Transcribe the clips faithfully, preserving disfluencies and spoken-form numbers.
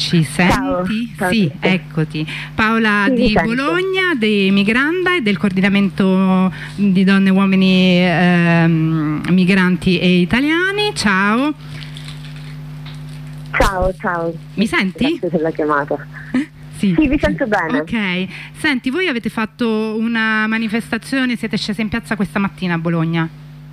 Ci senti? Ciao, ciao sì, eccoti. Paola sì, di Bologna, di Migranda e del coordinamento di donne e uomini ehm, migranti e italiani. Ciao. Ciao, ciao. Mi senti? Grazie per la chiamata. Sì. Sì, vi sento bene. Ok. Senti, voi avete fatto una manifestazione, siete scesi in piazza questa mattina a Bologna?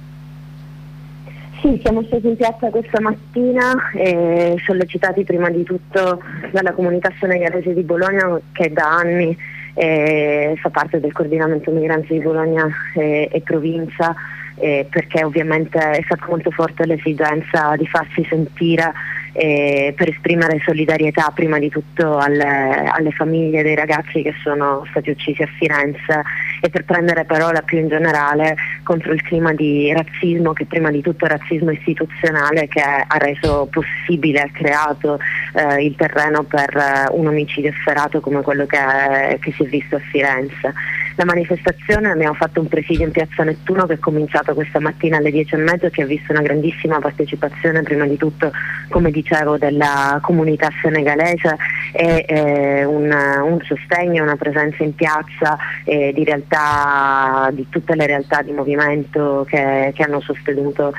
Sì, siamo stati in piazza questa mattina e sollecitati prima di tutto dalla comunità senegalese di Bologna, che da anni eh, fa parte del coordinamento migranti di Bologna e, e provincia, eh, perché ovviamente è stata molto forte l'esigenza di farsi sentire eh, per esprimere solidarietà prima di tutto alle, alle famiglie dei ragazzi che sono stati uccisi a Firenze e per prendere parola più in generale contro il clima di razzismo, che prima di tutto è razzismo istituzionale, che ha reso possibile, ha creato eh, il terreno per eh, un omicidio efferato come quello che, che si è visto a Firenze. La manifestazione, abbiamo fatto un presidio in piazza Nettuno che è cominciato questa mattina alle dieci e mezza, che ha visto una grandissima partecipazione prima di tutto, come dicevo, della comunità senegalese e eh, un, un sostegno, una presenza in piazza eh, di realtà, di tutte le realtà di movimento che, che hanno sostenuto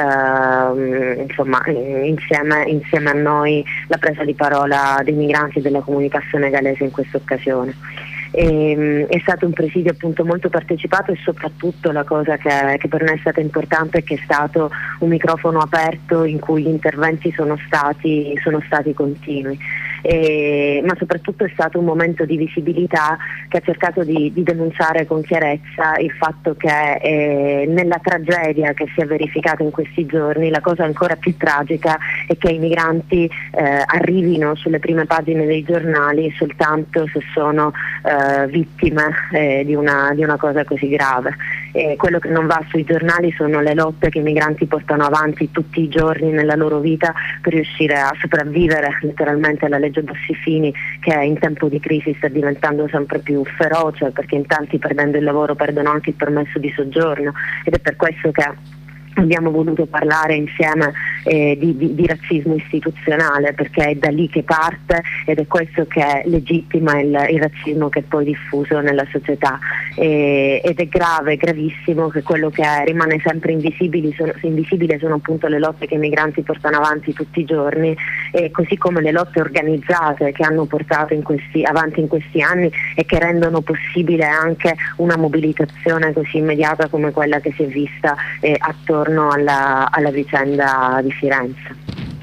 eh, insomma, insieme, insieme a noi la presa di parola dei migranti e della comunità senegalese in questa occasione. E, è stato un presidio appunto molto partecipato e soprattutto la cosa che, che per noi è stata importante è che è stato un microfono aperto in cui gli interventi sono stati, sono stati continui. E, ma soprattutto è stato un momento di visibilità che ha cercato di, di denunciare con chiarezza il fatto che eh, nella tragedia che si è verificata in questi giorni la cosa ancora più tragica è che i migranti eh, arrivino sulle prime pagine dei giornali soltanto se sono eh, vittime eh, di, una, di una cosa così grave. E quello che non va sui giornali sono le lotte che i migranti portano avanti tutti i giorni nella loro vita per riuscire a sopravvivere letteralmente alla legge Bossi-Fini, che in tempo di crisi sta diventando sempre più feroce, perché in tanti, perdendo il lavoro, perdono anche il permesso di soggiorno, ed è per questo che abbiamo voluto parlare insieme eh, di, di, di razzismo istituzionale, perché è da lì che parte ed è questo che legittima il, il razzismo che è poi diffuso nella società, e, ed è grave, gravissimo che quello che rimane sempre invisibile sono, invisibile sono appunto le lotte che i migranti portano avanti tutti i giorni, e così come le lotte organizzate che hanno portato in questi, avanti in questi anni e che rendono possibile anche una mobilitazione così immediata come quella che si è vista eh, attorno Alla, alla vicenda di Firenze.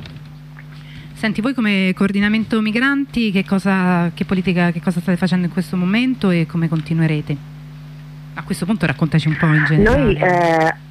Senti, voi come coordinamento migranti che cosa, che politica, che cosa state facendo in questo momento e come continuerete? A questo punto raccontaci un po' in generale. Noi, eh,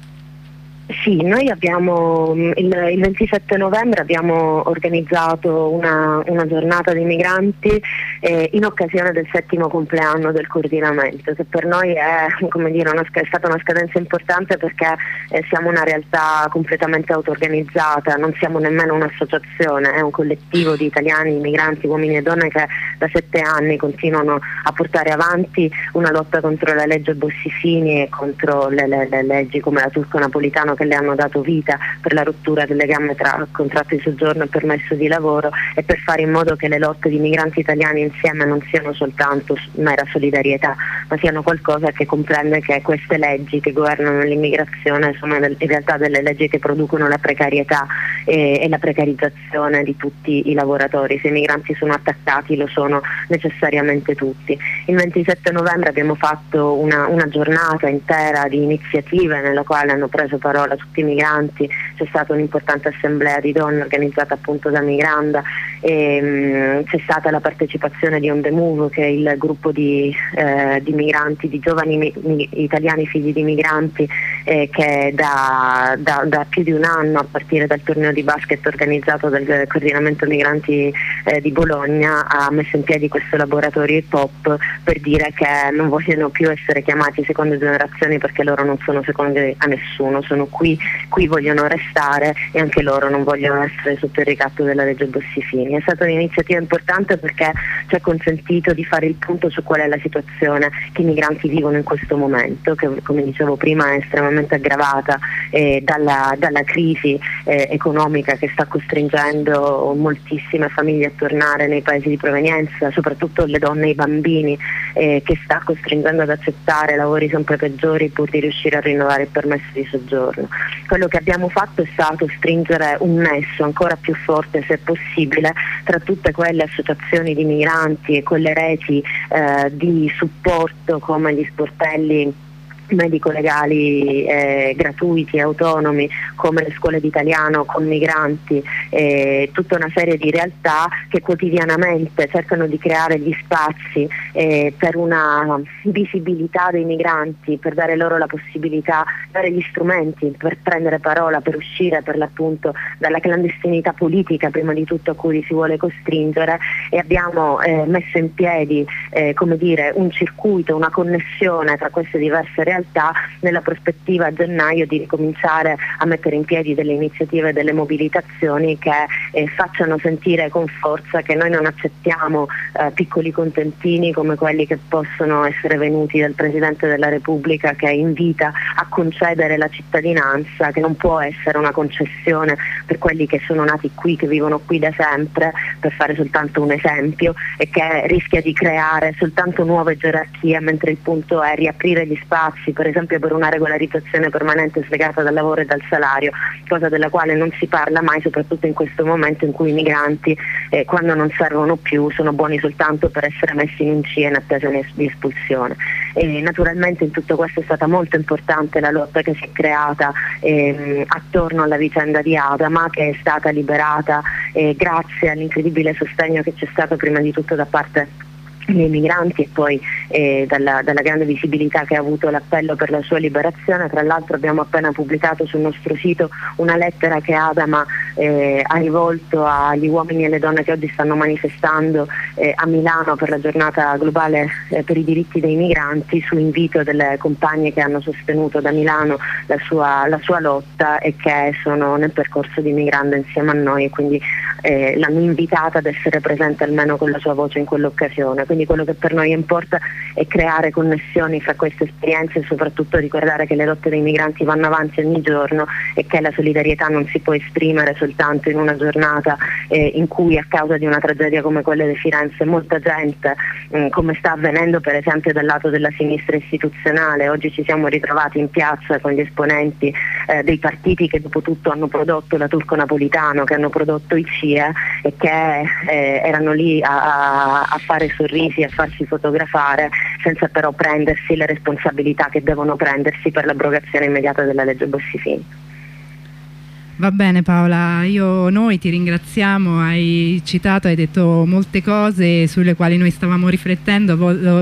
sì, noi abbiamo il, il ventisette novembre abbiamo organizzato una, una giornata dei migranti eh, in occasione del settimo compleanno del coordinamento, che per noi è, come dire, una, è stata una scadenza importante perché eh, siamo una realtà completamente auto-organizzata, non siamo nemmeno un'associazione, è un collettivo di italiani, migranti, uomini e donne che da sette anni continuano a portare avanti una lotta contro la legge Bossi-Fini e contro le, le, le leggi come la Turco-Napolitano che le hanno dato vita, per la rottura del legame tra contratto di soggiorno e permesso di lavoro, e per fare in modo che le lotte di migranti italiani insieme non siano soltanto mera solidarietà, ma siano qualcosa che comprende che queste leggi che governano l'immigrazione sono in realtà delle leggi che producono la precarietà e, e la precarizzazione di tutti i lavoratori. Se i migranti sono attaccati lo sono necessariamente tutti. Il ventisette novembre abbiamo fatto una, una giornata intera di iniziative nella quale hanno preso parola tutti i migranti, c'è stata un'importante assemblea di donne organizzata appunto da Migranda, e, mh, c'è stata la partecipazione di On The Move, che è il gruppo di, eh, di migranti, di giovani mi, mi, italiani figli di migranti eh, che da, da, da più di un anno, a partire dal torneo di basket organizzato dal coordinamento migranti eh, di Bologna, ha messo in piedi questo laboratorio hip hop per dire che non vogliono più essere chiamati seconde generazioni, perché loro non sono seconde a nessuno, sono qui, qui vogliono restare e anche loro non vogliono essere sotto il ricatto della legge Bossi-Fini. È stata un'iniziativa importante perché ci ha consentito di fare il punto su qual è la situazione che i migranti vivono in questo momento, che come dicevo prima è estremamente aggravata eh, dalla, dalla crisi eh, economica che sta costringendo moltissime famiglie a tornare nei paesi di provenienza, soprattutto le donne e i bambini, eh, che sta costringendo ad accettare lavori sempre peggiori pur di riuscire a rinnovare il permesso di soggiorno. Quello che abbiamo fatto è stato stringere un nesso ancora più forte, se possibile, tra tutte quelle associazioni di migranti e quelle reti eh, di supporto come gli sportelli medico-legali eh, gratuiti, autonomi, come le scuole di italiano con migranti, eh, tutta una serie di realtà che quotidianamente cercano di creare gli spazi eh, per una visibilità dei migranti, per dare loro la possibilità, dare gli strumenti per prendere parola, per uscire per l'appunto dalla clandestinità politica prima di tutto a cui si vuole costringere, e abbiamo eh, messo in piedi eh, come dire, un circuito, una connessione tra queste diverse realtà realtà nella prospettiva a gennaio di ricominciare a mettere in piedi delle iniziative, delle mobilitazioni che eh, facciano sentire con forza che noi non accettiamo eh, piccoli contentini come quelli che possono essere venuti dal Presidente della Repubblica, che invita a concedere la cittadinanza, che non può essere una concessione per quelli che sono nati qui, che vivono qui da sempre, per fare soltanto un esempio, e che rischia di creare soltanto nuove gerarchie, mentre il punto è riaprire gli spazi, per esempio per una regolarizzazione permanente slegata dal lavoro e dal salario, cosa della quale non si parla mai, soprattutto in questo momento in cui i migranti eh, quando non servono più sono buoni soltanto per essere messi in C I E in attesa di espulsione. E naturalmente in tutto questo è stata molto importante la lotta che si è creata ehm, attorno alla vicenda di Adama, che è stata liberata eh, grazie all'incredibile sostegno che c'è stato prima di tutto da parte dei migranti e poi eh, dalla, dalla grande visibilità che ha avuto l'appello per la sua liberazione. Tra l'altro abbiamo appena pubblicato sul nostro sito una lettera che Adama eh, ha rivolto agli uomini e alle donne che oggi stanno manifestando eh, a Milano per la giornata globale eh, per i diritti dei migranti, su invito delle compagne che hanno sostenuto da Milano la sua, la sua lotta e che sono nel percorso di migrando insieme a noi, e quindi eh, l'hanno invitata ad essere presente almeno con la sua voce in quell'occasione. Quindi quello che per noi importa è creare connessioni fra queste esperienze e soprattutto ricordare che le lotte dei migranti vanno avanti ogni giorno e che la solidarietà non si può esprimere soltanto in una giornata eh, in cui a causa di una tragedia come quella di Firenze molta gente, mh, come sta avvenendo per esempio dal lato della sinistra istituzionale, oggi ci siamo ritrovati in piazza con gli esponenti eh, dei partiti che dopo tutto hanno prodotto la Turco Napolitano, che hanno prodotto i C I E e che eh, erano lì a, a fare sorrisi, a farsi fotografare, senza però prendersi le responsabilità che devono prendersi per l'abrogazione immediata della legge Bossi-Fini. Va bene Paola, io noi ti ringraziamo, hai citato, hai detto molte cose sulle quali noi stavamo riflettendo.